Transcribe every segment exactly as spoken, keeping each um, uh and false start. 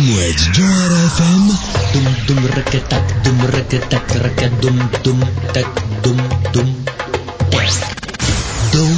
أمواج جوهرة اف ام. دم دم ركتك دم ركتك ركت دم دم تك دم دم دم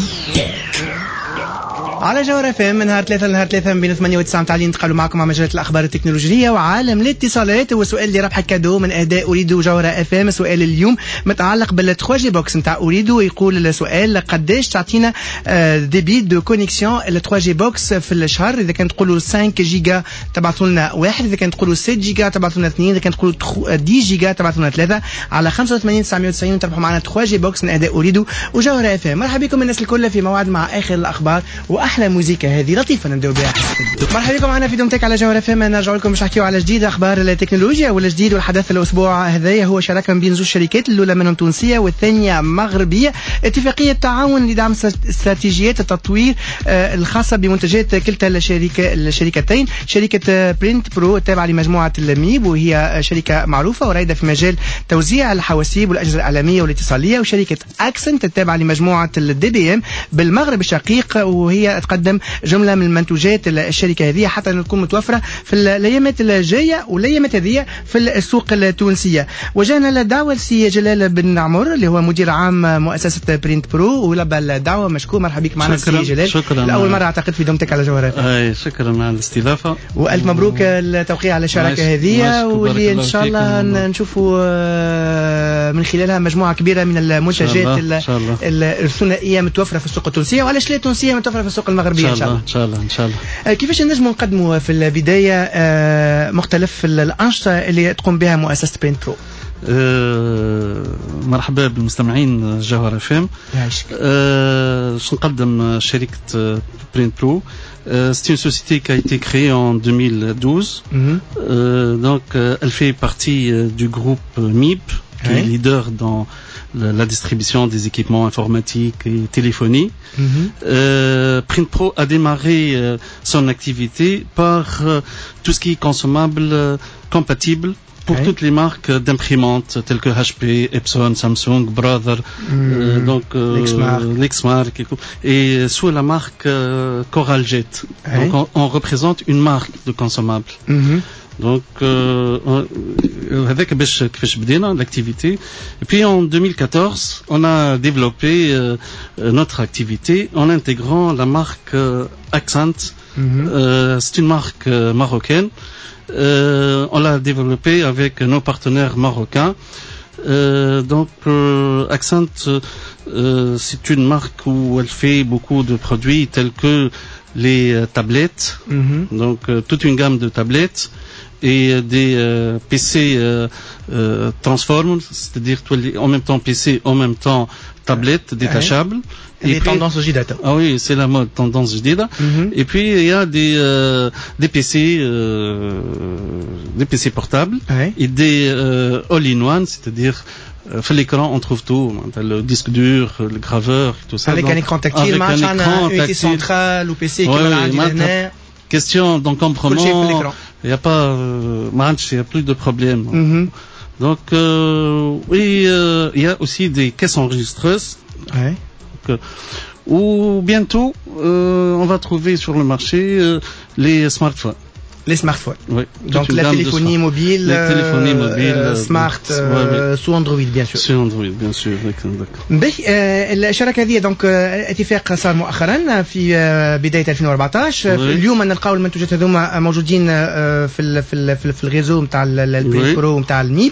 على جوهرة اف ام من نهار ثلاثة لنهار ثلاثة بين ثمانية وتسعة متاع نتقابلوا معكم مع مجلة الأخبار التكنولوجية وعالم الاتصالات. وسؤال اللي ربح كادو من أداء أريدو جوهرة اف ام. سؤال اليوم متعلق بالثري جي بوكس نتاع أريدو. يقول السؤال قداش تعطينا ديبي دو كونيكسيون الثري جي بوكس في الشهر؟ إذا كان تقولوا خمسة جيجا تبعثوا لنا واحد، إذا كان تقولوا ستة جيجا تبعثوا لنا اثنين، إذا كان تقولوا عشرة جيجا تبعثوا لنا ثلاثة. على خمسة وثمانين تسعمية وتسعين تربحوا معنا ثري جي بوكس من أداء أريدو وجوهرة اف ام. مرحبا بكم الناس الكل في موعد مع آخر الأخبار وأحلى موسيقى هذه لطيفة نبداو بها. مرحبا بكم معنا في دومتك على جوهرة اف ام. نرجع لكم باش نحكيو على جديد اخبار التكنولوجيا. والجديد والحدث الاسبوع هذايا هو شراكه بين زوج شركات، الاولى منهم تونسيه والثانيه مغربيه، اتفاقيه تعاون لدعم استراتيجيات التطوير الخاصه بمنتجات كلتا الشركه الشركتين. شركه برينت برو التابعه لمجموعه الميب وهي شركه معروفه ورائده في مجال توزيع الحواسيب والاجهزه الاعلاميه والاتصاليه، وشركه اكسنت التابعه لمجموعه الدي بي ام بالمغرب الشقيق وهي تقدم جمله من المنتوجات الشركه هذه حتى أن تكون متوفره في الايامات الجايه والايامات هذه في السوق التونسيه. وجانا الدعوه لسي جلال بن عمر اللي هو مدير عام مؤسسه برينت برو، ولبى الدعوه مشكور. مرحبا بك معنا سي جلال. شكرا. الاول مره اعتقد في دومتك على جوهرة. اي شكرا على الاستضافه والف مبروك التوقيع على الشراكه هذه، واللي ان شاء الله نشوفوا من خلالها مجموعه كبيره من المنتجات الثنائيه متوفره في السوق التونسيه. وعلاش لا التونسيه متوفره في السوق المغربيه ان شاء الله. ان شاء الله ان شاء الله. كيفاش نجموا نقدموا في البدايه مختلف الانشطه اللي تقوم بها مؤسسه برينت برو؟ أه مرحبا بالمستمعين جوهرة اف ام. أه نقدم شركة برينت برو. Euh, c'est une société qui a été créée en deux mille douze. Mm-hmm. Euh, donc, euh, elle fait partie euh, du groupe euh, M I B, qui oui. est leader dans la, la distribution des équipements informatiques et téléphonie. Mm-hmm. Euh, Print Pro a démarré euh, son activité par euh, tout ce qui est consommable euh, compatible pour oui. toutes les marques d'imprimantes telles que H P, Epson, Samsung, Brother, mmh. euh, donc euh, Lexmark, Lexmark et, et sous la marque euh, Coraljet. Oui. Donc on, on représente une marque de consommables. Mmh. Donc euh, avec كيفاش بدينا l'activité. Et puis en deux mille quatorze, on a développé euh, notre activité en intégrant la marque euh, Accent. Mmh. Euh, c'est une marque euh, marocaine. Euh, on l'a développé avec nos partenaires marocains. Euh, donc euh, Accent, euh, c'est une marque où elle fait beaucoup de produits tels que les euh, tablettes, mm-hmm. donc euh, toute une gamme de tablettes et des euh, P C euh, euh, transform, c'est-à-dire en même temps P C, en même temps tablette détachable. Et les tendances جديدة. Ah oui, c'est la mode tendance جديدة. Mm-hmm. Et puis il y a des euh, des P C euh, des P C portables ouais. et des euh, all-in-one, c'est-à-dire في l'écran on trouve tout, le disque dur, le graveur, tout ça. Avec donc, un écran tactile, avec un écran unité centrale ou P C qui va l'ordinateur. Question d'encombrement. Il y a pas euh, il y a plus de problème. Mm-hmm. Donc euh, oui, euh, il y a aussi des caisses enregistreuses. Ouais. Où bientôt euh, on va trouver sur le marché euh, les smartphones. Les smartphones. Oui. Donc la téléphonie mobile, la téléphonie mobile, euh, smart, euh, ouais, oui. sous Android bien sûr. Sous Android bien sûr. باهي الشراكة هذه دونك اتفاق صار مؤخرا في بداية ألفين وأربعطاش. اليوم نلقاو المنتوجات هذوما موجودين في في في الغيزو نتاع البرينت برو نتاع الميب.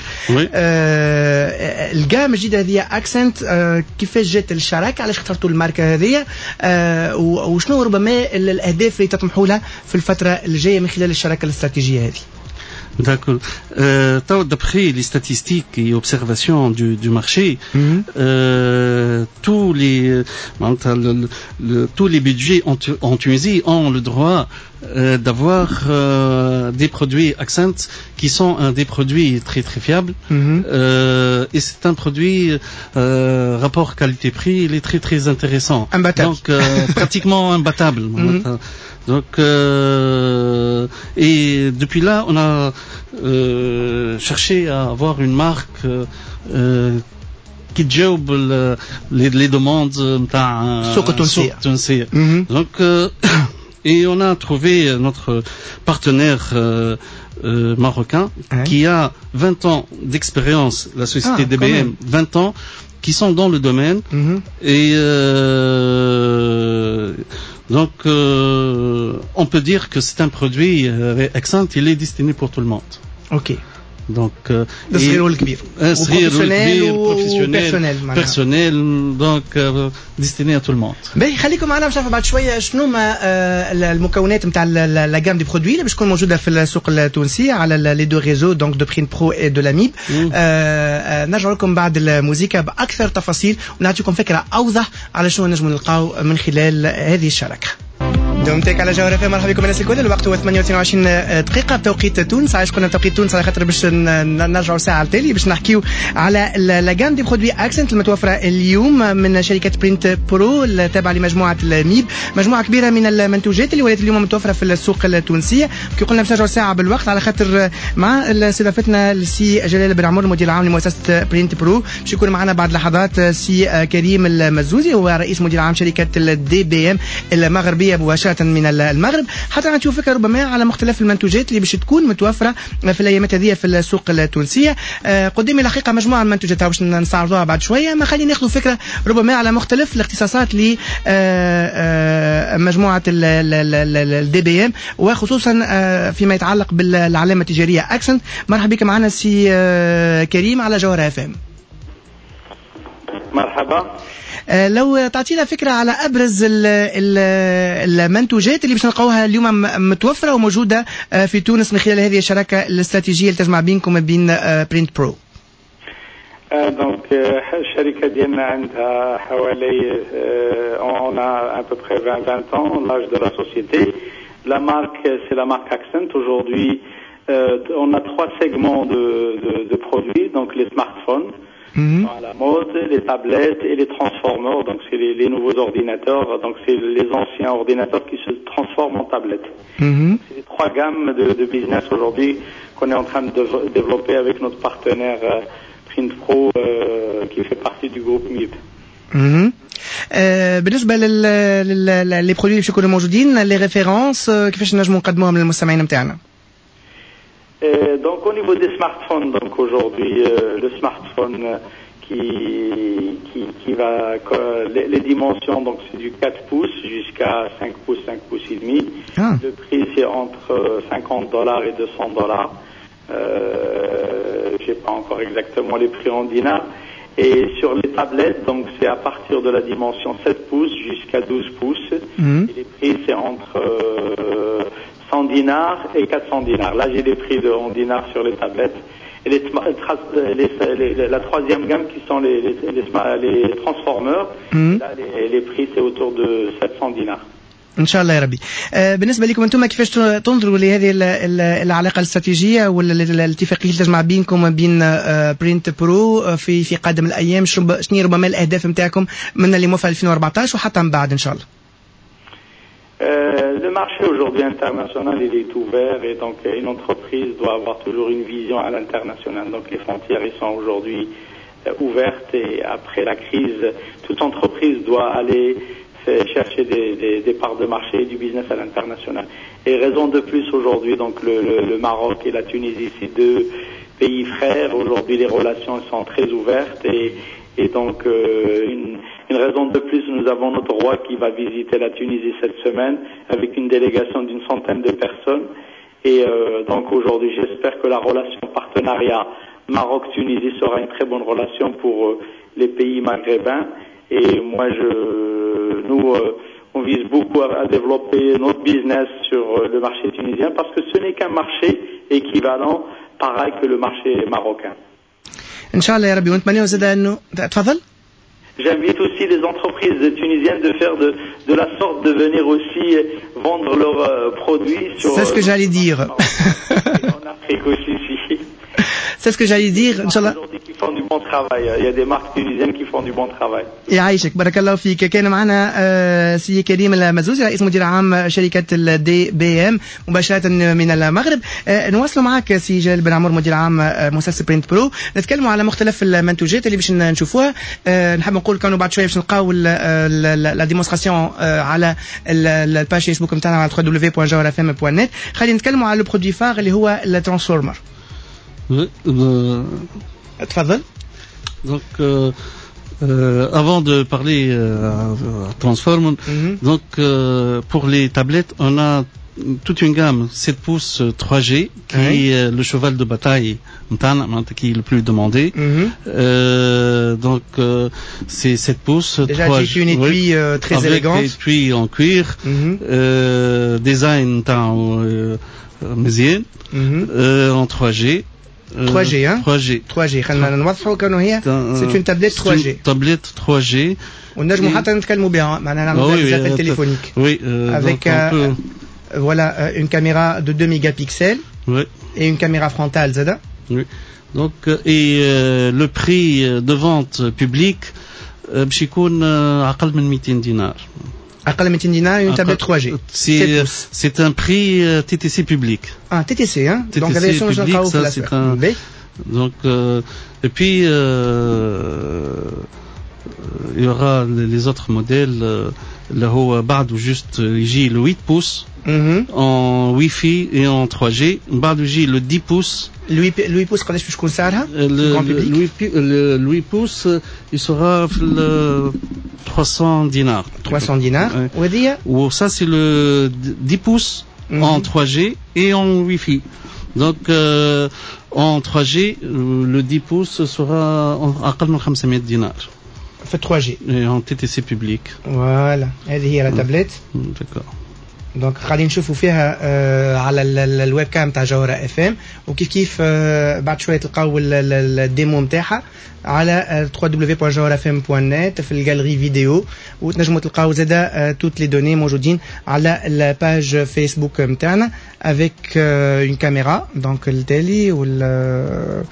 الجام الجديدة هذه اكسنت. كيفاش جات الشراكة؟ علاش اخترتوا الماركة هذه؟ وشنو ربما الأهداف اللي تطمحوا لها في الفترة الجاية من خلال الشراكة الاستراتيجية هذه؟ D'accord. Euh, d'après les statistiques et observations du, du marché, mm-hmm. euh, tous les le, le, tous les budgets en, en Tunisie ont le droit euh, d'avoir euh, des produits Accent qui sont un des produits très très fiables. Mm-hmm. Euh, et c'est un produit euh, rapport qualité-prix, il est très très intéressant. Imbattable. Donc euh, pratiquement imbattable. Mm-hmm. Donc euh, et depuis là on a euh, cherché à avoir une marque euh, qui تجاوب les, les demandes نتاع السوق التونسية. التونسية. Donc euh, Et on a trouvé notre partenaire euh, euh, marocain ouais. qui a vingt ans d'expérience, la société ah, D B M, vingt ans, qui sont dans le domaine. Mm-hmm. Et euh, donc, euh, on peut dire que c'est un produit euh, Accent, il est destiné pour tout le monde. Ok. Donc, الصغير والكبير وبروفيسيونيل وبيرسونيل بيرسونيل دونك ديستيني ا تو الموند. باهي خليكم معنا باش نعرفوا بعد شويه شنو ما المكونات نتاع لا جام دي برودوي اللي باش تكون موجوده في السوق التونسيه على لي دو ريزو دونك دو برين برو اي دو لاميب. نرجع لكم بعد الموسيقى باكثر تفاصيل ونعطيكم فكره اوضح على شنو نجموا نلقاو من خلال هذه الشراكه. دومتك على جوهر فم. مرحبا بكم الناس الكل. الوقت هو ثمانية واثنين وعشرين دقيقة بتوقيت تونس. عايش قلنا بتوقيت تونس على خاطر باش نرجعوا ساعة التالي باش نحكيو على لا جام دي برودوي اكسنت المتوفرة اليوم من شركة برينت برو التابعة لمجموعة الميب، مجموعة كبيرة من المنتوجات اللي ولات اليوم متوفرة في السوق التونسية. كي قلنا باش نرجعوا ساعة بالوقت على خاطر مع استضافتنا السي جلال بن عمر المدير العام لمؤسسة برينت برو باش يكون معنا بعد لحظات سي كريم المزوزي هو رئيس مدير عام شركة الدي بي ام المغربية مباشرة من المغرب حتى نعطيو فكرة ربما على مختلف المنتوجات اللي باش تكون متوفرة في الأيامات هذه في السوق التونسية. قدامي الحقيقة مجموعة من المنتوجات باش نستعرضوها بعد شوية، ما خلينا ناخذوا فكرة ربما على مختلف الاختصاصات لمجموعة الدي بي ام وخصوصا فيما يتعلق بالعلامة التجارية اكسنت. مرحبا بك معنا سي كريم على جوهر اف ام. مرحبا. لو تعطينا فكرة على أبرز المنتوجات اللي باش نلقاوها اليوم متوفرة وموجودة في تونس من خلال هذه الشراكة الاستراتيجية اللي تجمع بينكم وبين برينت برو. دونك الشركة ديالنا عندها حوالي on a à peu près vingt ans l'âge de la société. La marque c'est la marque Accent. Aujourd'hui euh, on a trois segments de, de, de produits, donc les smartphones. Mmh. À la mode, les tablettes et les transformers, donc c'est les, les nouveaux ordinateurs, donc c'est les anciens ordinateurs qui se transforment en tablettes. Mmh. C'est les trois gammes de, de business aujourd'hui qu'on est en train de développer avec notre partenaire euh, Print Pro euh, qui fait partie du groupe M I B. Mmh. آه بالنسبة للي برودوي اللي يكونوا موجودين لي ريفيرونس كيفاش نجموا نقدموهم للمستمعين نتاعنا؟ Euh, donc au niveau des smartphones, donc aujourd'hui euh, le smartphone qui qui qui va les, les dimensions donc c'est du quatre pouces jusqu'à cinq pouces, cinq pouces et demi. Ah. Le prix c'est entre cinquante dollars et deux cents dollars. Euh, j'ai pas encore exactement les prix en dinars. Et sur les tablettes, donc c'est à partir de la dimension sept pouces jusqu'à douze pouces. Mmh. Et les prix c'est entre euh, cent dinars et quatre cents dinars. Là, j'ai des prix de, en dinars sur les tablettes. Et les, les, les, les, la troisième gamme qui sont les, les, les, les transformers, mmh. là, les, les prix, c'est autour de sept cents dinars. ان شاء الله يا ربي. بالنسبه لكم انتم كيفاش تنظروا لهذه العلاقه الاستراتيجيه والاتفاقيه اللي تجمع بينكم وبين برينت برو في في قادم الايام؟ شنو ربما الاهداف نتاعكم من اللي موفى ألفين وأربعطاش وحتى من بعد ان شاء الله؟ Euh, le marché aujourd'hui international il est ouvert et donc une entreprise doit avoir toujours une vision à l'international. Donc les frontières ils sont aujourd'hui euh, ouvertes et après la crise, toute entreprise doit aller chercher des, des, des parts de marché et du business à l'international. Et raison de plus aujourd'hui, donc le, le, le Maroc et la Tunisie, c'est deux pays frères. Aujourd'hui les relations sont très ouvertes et Et donc, euh, une, une raison de plus, nous avons notre roi qui va visiter la Tunisie cette semaine avec une délégation d'une centaine de personnes. Et euh, donc aujourd'hui, j'espère que la relation partenariat Maroc-Tunisie sera une très bonne relation pour euh, les pays maghrébins. Et moi, je, nous, euh, on vise beaucoup à, à développer notre business sur euh, le marché tunisien parce que ce n'est qu'un marché équivalent, pareil que le marché marocain. ان شاء الله يا ربي. ونتمنى زاد انه تفضل. J'invite aussi les entreprises tunisiennes de faire de, de la sorte de venir aussi vendre leurs euh, produits sur. C'est ce que j'allais dire. En Afrique aussi. C'est ce que j'allais dire. Inchallah. Qui font font du bon travail. Il y a des marques tunisiennes qui font du bon travail. يعيشك بارك الله فيك. كان معنا آه سي كريم المزوزي رئيس مدير عام شركة الدي بي ام مباشرة من المغرب. آه نواصلوا معك سي جلال بن عمر مدير عام آه مؤسسة برينت برو، نتكلموا على مختلف المنتوجات اللي باش نشوفوها. آه نحب نقول كانوا بعد شويه باش نلقاو لا ديمونستراسيون على الباج فيسبوك نتاعنا على دبليو دبليو دبليو بوان جوهر اف ام بوان نت. خلينا نتكلموا على لو برودوي فاغ اللي هو الترانسفورمر. تفضل. Donc, euh, euh, avant de parler euh, Transformer, mm-hmm. donc euh, pour les tablettes, on a toute une gamme sept pouces trois G qui oui. est le cheval de bataille qui est le plus demandé. Mm-hmm. Euh, donc euh, c'est sept pouces. Déjà c'est une étui oui, euh, très avec élégante. Avec étui en cuir, mm-hmm. euh, design euh, مزيان, mm-hmm. euh, en trois G. trois G hein trois G trois G خلينا نوضحوا كانوا هي c'est une tablette trois G tablette trois G ونجموا حتى نتكلموا بها معناها نعملوا des appels téléphoniques oui euh, avec euh, peut... voilà euh, une caméra de deux mégapixels oui. et une caméra frontale zada oui donc et euh, le prix de vente public باش يكون أقل من مئتين دينار أقل من مئتين دينار une tablette trois G. C'est, c'est un prix euh, T T C public. Ah, T T C, hein. T T C donc, public, ça, c'est un... Donc, euh, et puis, euh, il y aura les autres modèles. Là هو بعده juste يجي le huit pouces mm-hmm. en Wi-Fi et en trois G. بعده يجي le dix pouces. Le huit pouces قداش باش تكون سعرها؟ Le huit pouces il sera le trois cents dinars. trois cents dinars. وهذه ou ça c'est le dix pouces mm-hmm. en trois G et en Wi-Fi. Donc euh, en trois G le dix pouces sera أقل من خمسمائة دينار. في trois G et en T T C public. Voilà, هذه هي لا تابلت. D'accord. دونك قاعدين نشوفوا فيها آه على الويب كام تاع جوهرة اف ام، وكيف كيف آه بعد شويه تلقاو الديمو نتاعها على دبليو دبليو دبليو بوان جوهرة اف ام بوان نت في الجاليري فيديو، وتنجموا تلقاو زادا توت لي دوني موجودين على الباج فيسبوك نتاعنا افيك اون كاميرا دونك التالي وال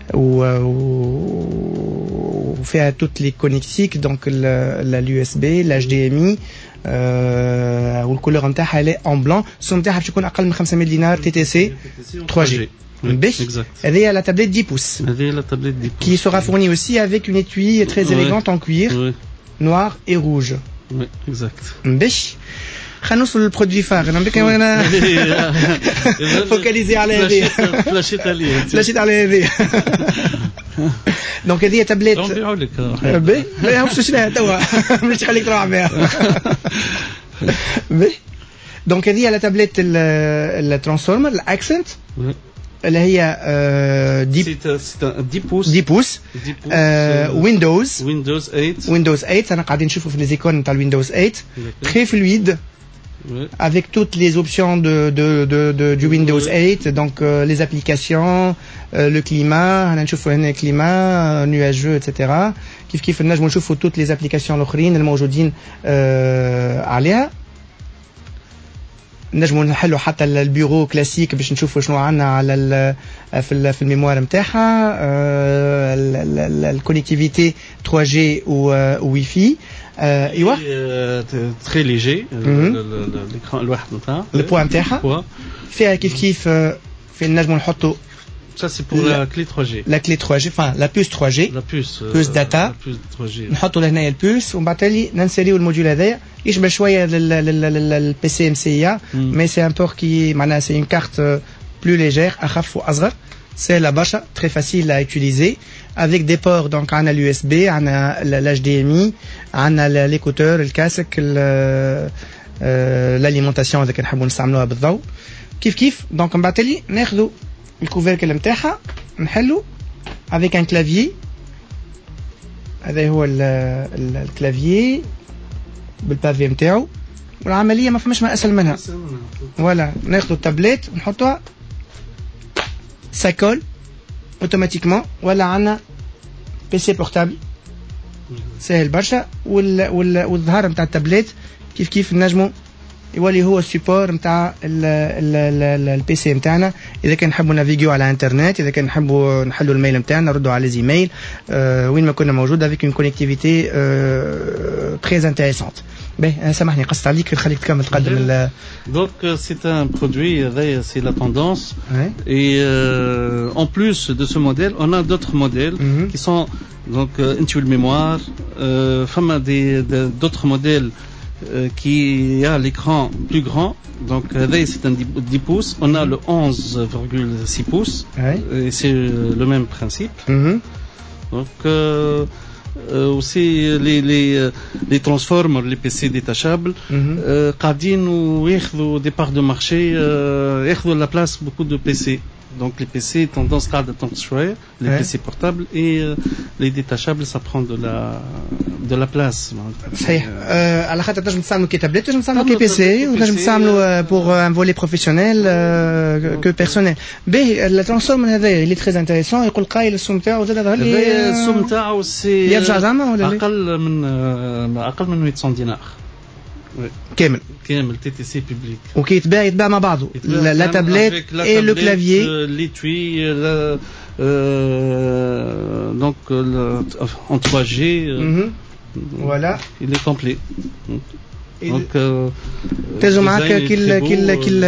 وفيها توت لي كونيكتيك دونك اليو اس بي الاتش دي ام اي والكولور نتاعها لي اون بلون. السوم نتاعها باش يكون اقل من خمسمائة دينار تي تي سي trois G. باش هذه la tablette dix pouces. هذه la tablette dix pouces. Qui sera fournie aussi avec une étui très élégante en cuir noir et rouge. Oui, exact. باش خلينا نوصل للبرودوي فاغ. انا بك انا فوكاليزي على هذه فلاشيت عليه فلاشيت على هذه. دونك هذه تابليت نبيعوا لك بي لا واش شناها توا مش خليك تروح بها بي. دونك هذه لا تابليت الترانسفورمر الاكسنت اللي هي dix pouces dix pouces ويندوز ويندوز ثمانية ويندوز ثمانية. انا قاعدين نشوفوا في لي زيكون نتاع الويندوز ثمانية très fluide Oui. avec toutes les options de, de, de, de, du Windows eight, donc euh, les applications, euh, le climat, le climat, nuageux, et cetera. كيف كيف نجموا نشوفوا toutes les applications الأخرين الموجودين آه عليها. نجموا نحلوا حتى البيرو كلاسيك باش نشوفوا شنو عندنا على في في الميموار نتاعها. الكونيكتيفيتي trois G و واي فاي. ايوا تري ليجي الاكران الواحد نتاعها البوا نتاعها فيها كيف كيف في نجموا نحطوا ça c'est pour la, la clé trois G la clé trois G enfin la puce trois G la puce puce data la puce trois G نحطوا لهنا البوس ومن بعد تالي ننساليو الموديول هذايا يشبه شويه للبي سي ام سي اي مي سي ان بور كي معناها سي اون كارت بلو ليجير اخف واصغر. C'est la برشا très facile à utiliser avec des ports donc عندنا اليو اس بي عندنا الاتش دي ام اي عندنا l'écouteur الكاسك الاليمونتاسيون اذا كان نحبوا نستعملوها بالضوء كيف كيف. دونك من بعد تالي ناخذوا الكوفيركل نتاعها نحلو avec un clavier. هذا هو الكلافيي بالبافي نتاعو والعمليه ما فماش ما اسهل منها. ولا ناخذوا التابلت ونحطوها ça colle automatiquement. ولا عندنا بي سي بورتابل سهل برشا. وال وال والظهر نتاع التابلت كيف كيف نجموا يولي هو السيبور نتاع البي سي نتاعنا. اذا كان نحبوا نافيغيو على انترنت، اذا كان نحبوا نحلوا الميل نتاعنا، نردوا على زيميل أه وين ما كنا موجود avec une connectivité أه très intéressante. باهي سامحني قصت عليك نخليك تكمل تقدم ال Donc c'est un produit, c'est la tendance. Ouais. Et euh, en plus de ce modèle, on a d'autres modèles mm-hmm. qui sont donc euh, Intuit mémoire, euh, femme des, des d'autres modèles euh, qui a l'écran plus grand. Donc là c'est un dix pouces, on a le onze virgule six pouces. Ouais. Et c'est le même principe. Mm-hmm. Donc euh, Euh, aussi les les les transformers, les P C détachables قاعدين وياخذوا des parts de marché, ياخذوا la place beaucoup de P C. Donc les P C tendance قاعدة تنقص شوية, les ouais. P C portables et euh, les détachables ça prend de la de la place. صحيح. على خاطر تنجم تستعملوا كي تابلت، تنجم تستعملوا كي بي سي، وتنجم تستعملوا pour un volet professionnel que personnel. باهي الترانسفورمر هذايا اللي très intéressant. يقول قايل السوم نتاعو زاد ظهر لي السوم نتاعو سي يرجع زعما ولا اقل من اقل من ثمانمئة دينار كامل كامل تي تي سي بوبليك. وكي يتباع يتباع مع بعضه لا تابلت اي لو كلافيي ليتوي donc en trois G voilà il est complet. Donc تجو معك كل كل كل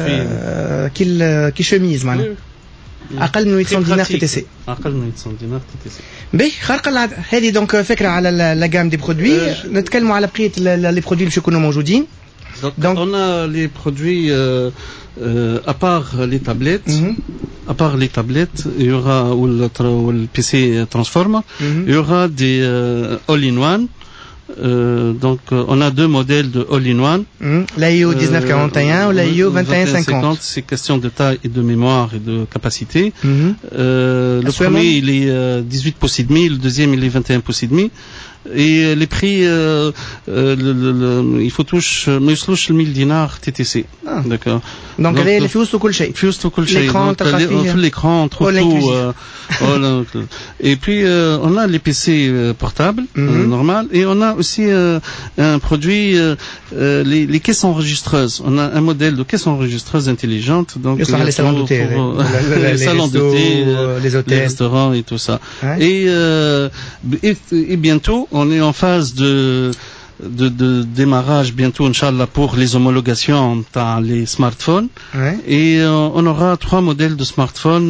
كل كي شوميز معناها اقل من ثمانمئة دينار تي تي سي. اقل من ثمانمئة دينار تي تي سي. باهي خارقه العاده. هذه دونك فكره على لا جام دي برودوي. نتكلموا على بقيه لي برودوي باش يكونوا موجودين. Donc on a les produits euh, euh, à part les tablettes, mm-hmm. à part les tablettes, il y aura ou le, ou le P C transformer, mm-hmm. il y aura des euh, all-in-one. Euh, donc euh, on a deux modèles de all-in-one. Mm-hmm. L'A I O dix-neuf quarante et un ou l'A I O vingt et un cinquante. C'est question de taille et de mémoire et de capacité. Mm-hmm. Euh, le premier il est euh, dix-huit pouces et demi, le deuxième il est vingt et un pouces et demi. Et les prix, euh, euh, le, le, le, il faut touche, mais il touche le mille dinars T T C. Ah. D'accord. Donc, il y a les fuse tout كل شيء. Fuse tout كل شيء. L'écran, on fait l'écran, on trouve tout. Euh, et puis, euh, on a les P C euh, portables, mm-hmm. euh, normal, et on a aussi euh, un produit, euh, euh, les, les caisses enregistreuses. On a un modèle de caisse enregistreuse intelligente. Donc, euh, les salons de thé, les salons de thé, les hôtels, les restaurants et tout ça. Ouais. Et, euh, et, et bientôt, on est en phase de, de, de démarrage bientôt, Inch'Allah, pour les homologations dans les smartphones. Ouais. Et euh, on aura trois modèles de smartphones.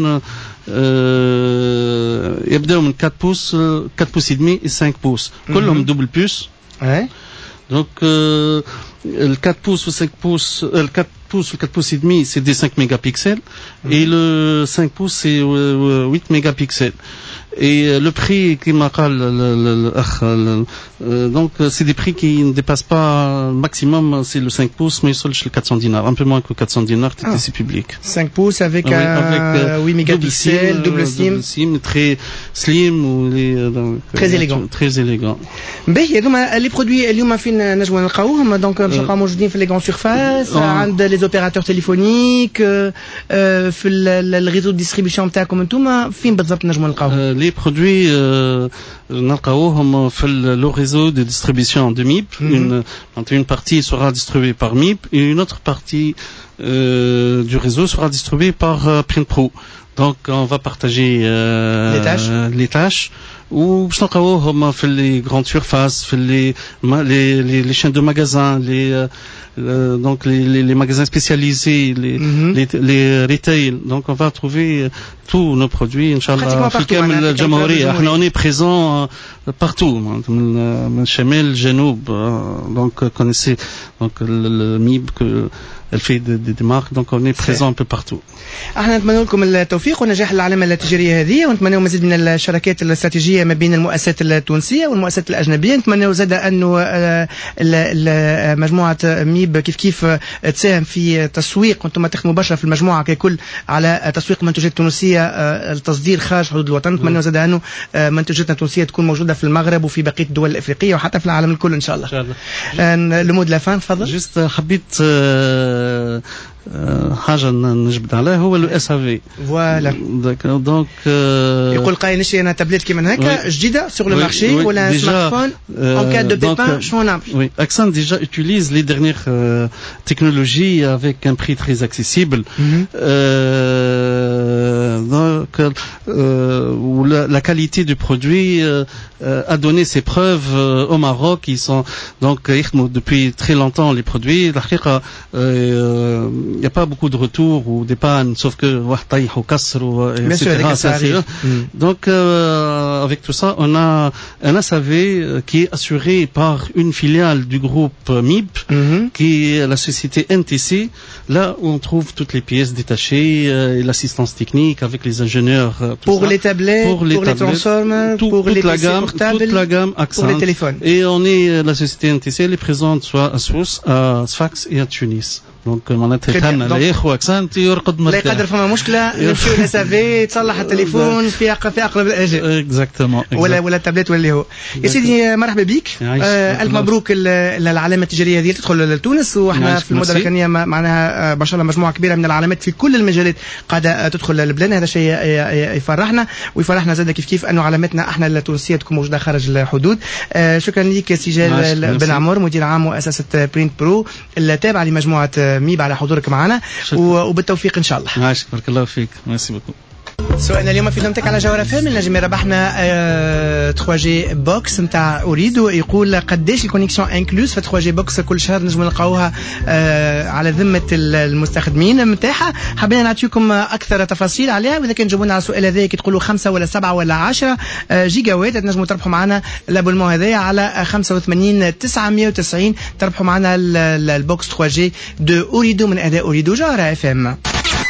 يبدأوا من quatre pouces, quatre pouces et demi et cinq pouces. كلهم double puce. Ouais. Donc euh, le quatre pouces ou cinq pouces, euh, le quatre pouces ou quatre pouces et demi, c'est des cinq mégapixels, mmh. et le cinq pouces c'est euh, huit mégapixels. Et euh, le prix qui m'a euh, donc c'est des prix qui ne dépassent pas, le maximum c'est le cinq pouces, mais sur le quatre cents dinars, un peu moins que quatre cents dinars T T C ah. public. cinq pouces avec, ah, oui, un, avec euh, huit mégapixels, double SIM, double SIM, très slim ou les, donc, très élégant. Très élégant. باهي هذوما لي برودوي اليوم فين نجموا نلقاوهم؟ دونك باش نلقاو موجودين في لي غون سيرفاس، عند لي اوبيراتور تليفونيك، في الريزو ديستريبيسيون نتاعكم انتوما فين بالضبط نجموا نلقاوهم؟ لي برودوي نلقاوهم في لو réseau de distribution de M I P. Une, une partie sera distribuée par M I P et une autre partie euh, du réseau sera distribuée par euh, Print Pro. Donc on va partager euh, les tâches. Les tâches. وباش نلقاوهم في les grandes surfaces, في les les les, les chaînes de magasins, les euh, donc les, les les magasins spécialisés, les mm-hmm. les les retail. Donc on va trouver tous nos produits inchallah في كامل الجمهورية. احنا on est présent partout من من شمال الجنوب. Donc connaissez donc le M I B que elle fait des, des, des marques, donc on est présent un peu partout. احنا نتمنى لكم التوفيق ونجاح العلامه التجاريه هذه، ونتمنى مزيد من الشراكات الاستراتيجيه ما بين المؤسسات التونسيه والمؤسسات الاجنبيه. نتمنى زاد انه مجموعه ميب كيف كيف تساهم في تسويق، وانتم تخدموا برشا في المجموعه ككل على تسويق المنتوجات التونسيه، التصدير خارج حدود الوطن. نتمنى زاد انه منتوجاتنا التونسيه تكون موجوده في المغرب وفي بقيه الدول الافريقيه وحتى في العالم الكل ان شاء الله. ان شاء الله. لو مود لا فان تفضل. جست حبيت حاجه نجبد عليها هو لو اس ا في فوالا دونك يقول قاي نشري انا تابلت كيما هكا جديده سور لو مارشي ولا سمارت فون en cas de pépin شنو نعمل oui Axan déjà utilise les dernières euh, technologies avec un prix très accessible mm-hmm. euh, donc euh, la, la qualité du produit euh, a donné ses preuves euh, au Maroc. Ils sont donc depuis très longtemps les produits la haqiqa il n'y a pas beaucoup de retours ou des pannes, sauf que ou kasr ou et cetera. Donc euh, avec tout ça, on a un S A V qui est assuré par une filiale du groupe M I B, mm-hmm. qui est la société N T C, là où on trouve toutes les pièces détachées euh, et l'assistance technique avec les ingénieurs. Pour ça. les tablettes, pour les, pour les transformers, tout, pour les la gamme, portables, toute la gamme Accent. Pour les téléphones. Et on est la société N T C, elle est présente soit à Sousse, à Sfax et à Tunis. Donc معناتها كان الاخوه اكسنت يرقد مرتاح لا يقدر فما مشكله نمشيو لسافي تصلح التليفون في في اقرب الاجل اكزاكتومون ولا ولا التابلت ولا هو يا سيدي مرحبا بك آه الف مبروك العلامه التجاريه هذه تدخل لتونس واحنا في المده الاخرانيه معناها ما شاء الله مجموعه كبيره من العلامات في كل المجالات قاعده تدخل للبلاد هذا شيء يفرحنا ويفرحنا زاد كيف كيف انه علامتنا احنا التونسيه تكون موجوده خارج الحدود آه شكرا لك سجال بن عمر مدير عام مؤسسه برينت برو التابعه لمجموعه ميب على حضورك معنا وبالتوفيق ان شاء الله. ماشي بارك الله فيك ميرسي بوكو. سؤالنا اليوم في نمتك على جوهرة فهم النجم ربحنا ثري جي بوكس نتاع أريدو يقول قداش الكونيكسيون انكلوز في ثري جي بوكس كل شهر نجم نلقاوها على ذمة المستخدمين نتاعها حابين نعطيكم أكثر تفاصيل عليها وإذا كان جاوبونا على السؤال هذا كي تقولوا خمسة ولا سبعة ولا عشرة جيجا وات تنجموا تربحوا معنا الابونمون هذايا على خمسة وثمانين تسعمية وتسعين تربحوا معنا البوكس ثري جي دو أريدو من أداء أريدو جوهرة اف ام.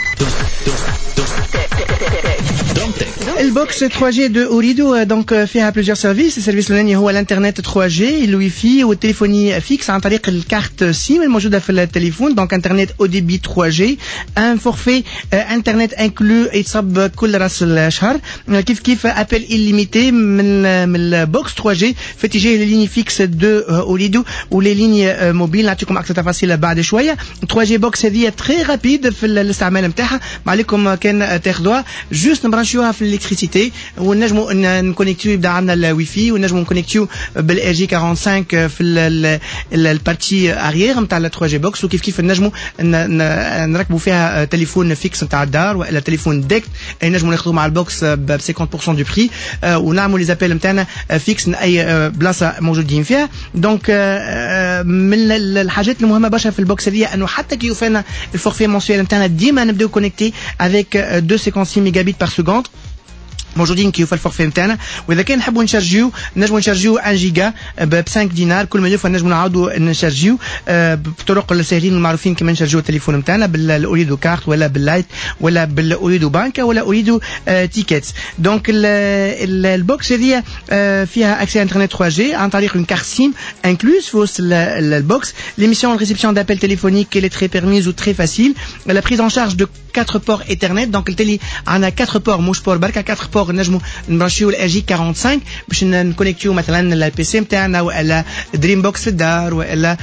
البوكس ثري جي دو أوريدو دونك فيها بلوزيور سيرفيس السيرفيس الأولاني هو الانترنت ثري جي الواي فاي والتليفوني فيكس عن طريق الكارت سيم الموجودة في التليفون دونك انترنت او دي بي ثري جي ان فورفي انترنت انكلو يتصب كل راس الشهر كيف كيف ابل إليميتي من من البوكس ثري جي في اتجاه ليني فيكس دو أوريدو ولي ليني موبيل نعطيكم أكثر تفاصيل بعد شوية ثري جي بوكس هذه تري رابيد في الاستعمال نتاعها ما عليكم كان تاخذوها جوست نبرانشيوها في الالكتريسيتي ونجموا نكونيكتيو يبدا عندنا الواي فاي ونجموا نكونيكتيو بالار جي خمسة وأربعين في البارتي اريير نتاع ال ثري جي بوكس وكيف كيف نجموا نركبوا فيها تليفون فيكس نتاع الدار ولا تليفون ديكت اي نجموا ناخذوه مع البوكس ب خمسين بالمية دو بري ونعملوا لي زابيل نتاعنا فيكس من اي بلاصه موجودين فيها دونك من الحاجات المهمه برشا في البوكس هذه انه حتى كي يوفينا الفورفي مونسيال نتاعنا ديما نبداو كونيكتي افيك مئتين وخمسة وخمسين ميجا بت بار سكوند موجودين كيف الفورفي نتاعنا واذا كان نحبوا نشارجيو نجموا نشارجيو واحد جيجا ب خمسة دينار كل ما يوفى نجموا نعاودوا نشارجيو بطرق السهلين المعروفين كما نشارجيو التليفون نتاعنا بالاوريدو كارت ولا باللايت ولا بالاوريدو بانكا ولا اوريدو تيكيتس دونك البوكس هذه فيها اكسي انترنت ثري جي عن طريق اون كارت سيم انكلوز في وسط البوكس ليميسيون ريسبسيون دابل تليفونيك اللي تري بيرميز و تري فاسيل لا بريز ان شارج دو quatre ports Ethernet دونك التالي عندنا quatre ports مش بور بركه quatre ports نجموا نبرانشيو الار جي خمسة وأربعين باش نكونيكتيو مثلا البي سي نتاعنا ولا دريم بوكس في الدار ولا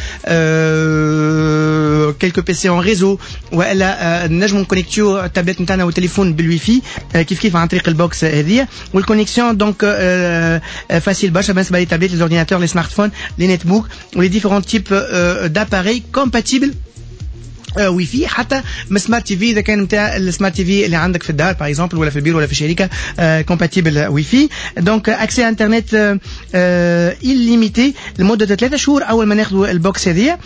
كيلكو بي سي اون ريزو ولا نجموا نكونيكتيو التابلت نتاعنا والتليفون بالواي فاي كيف كيف عن طريق البوكس هذه والكونيكسيون دونك فاسيل برشا بالنسبه لي تابلت لي اورديناتور لي سمارت فون لي نت بوك ولي ديفيرون تيب داباري كومباتيبل واي فاي حتى سمارت تي في اذا كان نتاع السمارت تي في اللي عندك في الدار باغ اكزومبل ولا في البيرو ولا في الشركه كومباتيبل واي فاي دونك اكسي انترنت إليميتي لمده ثلاثة شهور اول ما ناخذوا البوكس هذه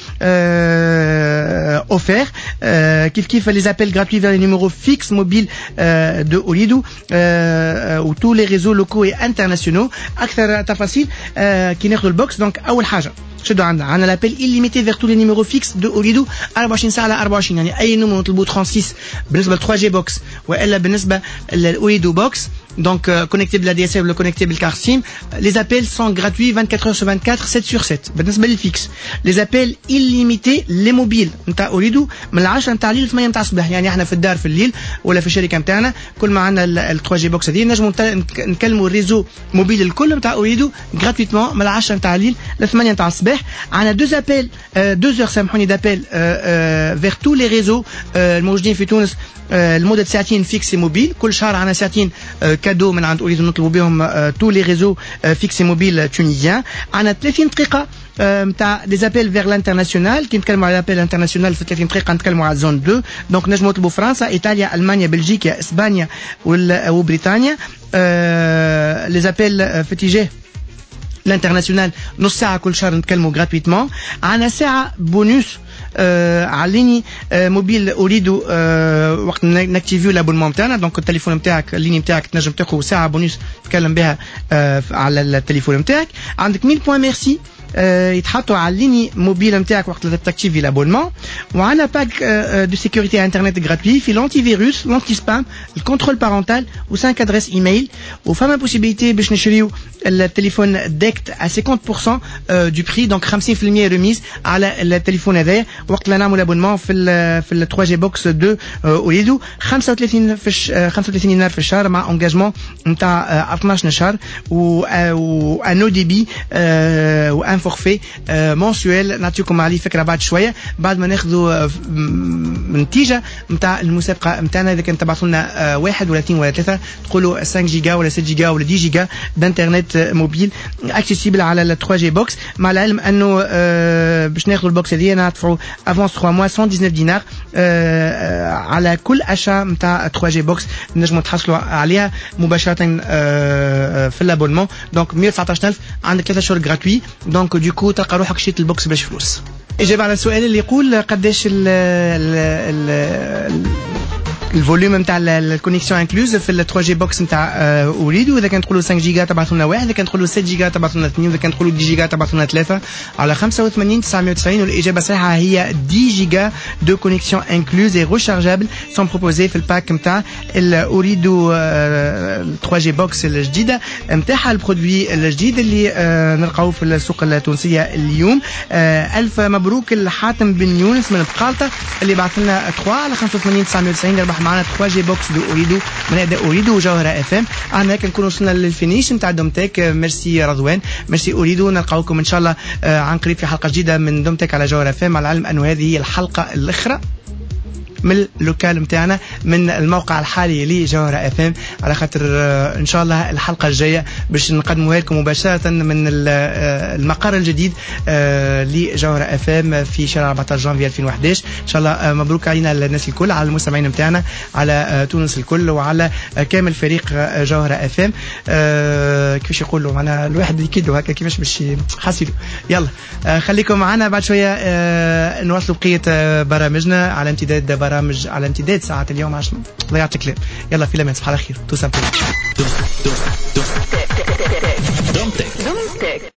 اوفير كيف كيف لي زابيل غراتوي فير لي نيميرو فيكس موبيل دو اوريدو و تو لي ريزو لوكو اي انترناسيونال اكثر تفاصيل كي ناخذوا البوكس دونك اول حاجه شدوا عندنا عندنا لابيل إليميتي فير تو لي نيميرو فيكس دو أوريدو أربعة وعشرين ساعة على أربعة وعشرين يعني أي نمرة نطلبوا ستة وثلاثين بالنسبة ل ثري جي بوكس وإلا بالنسبة للأوريدو بوكس donc euh, connecté بلا دي اس ولا connecté بالكارت سيم. les appels sont gratuits vingt-quatre heures sur vingt-quatre sept sur sept بالنسبه للفيكس. les appels illimités les mobiles نتاع أريدو من العشرة نتاع الليل ثمانية نتاع الصباح. يعني احنا في الدار في الليل ولا في الشركه نتاعنا كل ما عندنا ال ثري جي بوكس هذه نجموا نكلموا الريزو موبيل الكل نتاع أريدو gratuitement من العشرة نتاع الليل ل ثمانية نتاع الصباح. عندنا deux appels deux heures سامحوني d'apel vers tous les réseaux الموجودين في تونس لمده ساعتين فيكسي موبيل. كل شهر عندنا ساعتين كادو من عند أريدو نطلبوا بهم tous les réseaux فيكسي موبيل تونيزيان. عندنا ثلاثين دقيقه نتاع دي زابيل فيغ لانترناسيونال. كي نتكلموا على لابيل انترناسيونال في ثلاثين دقيقه نتكلموا على زون اثنين. دونك نجموا نطلبوا فرنسا ايطاليا المانيا بلجيكا اسبانيا وبريطانيا. لي زابيل في اتجاه الانترناسيونال نص ساعه كل شهر نتكلموا غراتويتمون. عندنا ساعه بونوس آه عليني آه موبيل أريدو آه وقت نكتيفيو لابونمون نتاعنا. دونك التليفون نتاعك الليني نتاعك تنجم تاخذ ساعه بونوس تتكلم بها آه على التليفون نتاعك. عندك مية بوان ميرسي آه يتحطوا على الليني موبيل نتاعك وقت تاكتيفي لابونمون. وعندنا باك آه دو سيكوريتي انترنت غراتوي في لونتي فيروس لونتي سبام الكونترول بارونتال و خمسة ادريس ايميل. وفما بوسيبيليتي باش نشريو التليفون ديكت على خمسين بالمية دو بري. دونك خمسين بالمية ريميز على التليفون هذايا وقت اللي نعملوا لابونمون في ال في ال ثري جي بوكس اثنين أريدو. خمسة وثلاثين في خمسة وثلاثين دينار في الشهر مع انجاجمون نتاع اثناش شهر و انو دي بي و ان فورفي مونسويل. نعطيكم عليه فكره بعد شويه بعد ما ناخذوا نتيجه نتاع المسابقه نتاعنا. اذا كان تبعثوا لنا واحد ولا اثنين ولا ثلاثه تقولوا خمسة جيجا ولا ستة جيجا ولا عشرة جيجا دانترنت موبيل اكسيسيبل على ال ثري جي بوكس. مع العلم انه باش ناخذوا البوكس هذه ندفعوا افونس ثري موا مية وتسعطاش دينار على كل اشا نتاع ثري جي بوكس نجموا تحصلوا عليها مباشره في الابونمون. دونك مية وتسعطاش ألف عندك ثلاثة شهور غراتوي. دونك ديكو تلقى روحك شريت البوكس باش فلوس. اجابه على السؤال اللي يقول قداش ال ال الفوليوم نتاع الكونيكسيون انكلوز في ال ثري جي بوكس نتاع أريدو. اذا كان تقولوا خمسة جيجا تبعثوا لنا واحد. اذا كان تقولوا ستة جيجا تبعثوا لنا اثنين. اذا كان تقولوا عشرة جيجا تبعثوا لنا ثلاثة على خمسة وثمانين تسعمية وتسعين. والاجابه الصحيحه هي عشرة جيجا دو كونيكسيون انكلوز اي ريشارجابل سون بروبوزي في الباك نتاع الأريدو ثري جي بوكس الجديده نتاعها البرودوي الجديد اللي نلقاوه في السوق التونسيه اليوم. الف مبروك لحاتم بن يونس من بقالته اللي بعث لنا ثلاثة على خمسة وثمانين تسعمية وتسعين ربح معنا ثري جي بوكس دو أريدو من اداء أريدو وجوهرة اف ام. انا هيك نكون وصلنا للفينيش نتاع دومتك. ميرسي رضوان ميرسي أريدو. نلقاوكم ان شاء الله عن قريب في حلقه جديده من دومتك على جوهرة اف ام. على العلم انه هذه هي الحلقه الاخرى من اللوكال نتاعنا من الموقع الحالي لجوهرة اف ام على خاطر ان شاء الله الحلقه الجايه باش نقدموها لكم مباشره من المقر الجديد لجوهرة اف ام في شارع أربعطاش جانفي ألفين وإحداش. ان شاء الله مبروك علينا الناس الكل على المستمعين نتاعنا على تونس الكل وعلى كامل فريق جوهرة اف ام. كيفاش يقولوا معنا الواحد يكيدوا هكا كيفاش باش حاسيلوا. يلا خليكم معنا بعد شويه نواصلوا بقيه برامجنا على امتداد برامج على امتداد ساعات اليوم عشان ضيعت الكلام. يلا في لمن صباح الخير تو سامبل.